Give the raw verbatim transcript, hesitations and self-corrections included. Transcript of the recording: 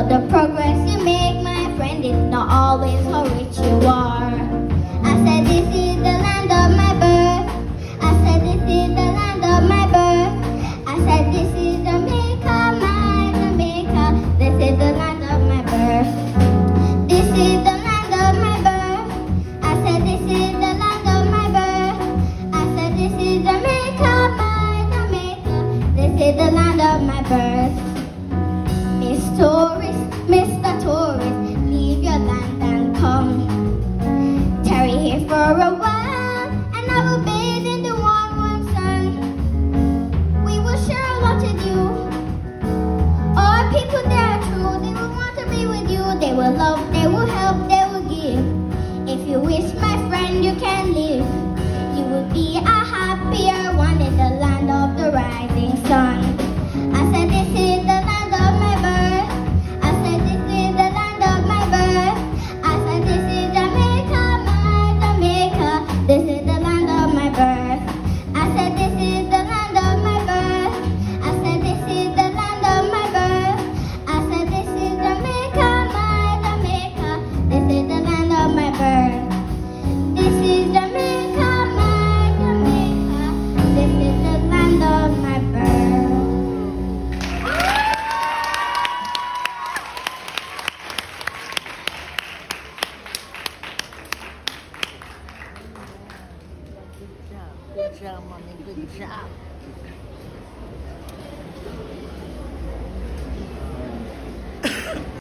But the progress you make, my friend, it's not always how rich you are. I said this is the land of my birth. I said this is the land of my birth. I said this is Jamaica, my Jamaica. This is the land of my birth. This is the land of my birth. I said this is the land of my birth. I said this is Jamaica, my Jamaica. This is the land of my birth. Miss Tourist, Mister Tourist, leave your land and come. Tarry here for a while, and I will bathe in the warm, warm sun. We will share a lot of you. All people they are true, they will want to be with you. They will love, they will help, they will give. If you wish, my friend, you can live. You will be a happier one in the land of the rising sun. I said this is the land of my birth. I said this is the land of my birth. I said this is Jamaica, my Jamaica. This is the land of my birth. I said this is the land of my birth. I said this is the land of my birth. I said this is Jamaica, my Jamaica. This is the land of my birth. This is Jamaica, my Jamaica. This is the land of my birth. Good job. Good job, mommy. Good job.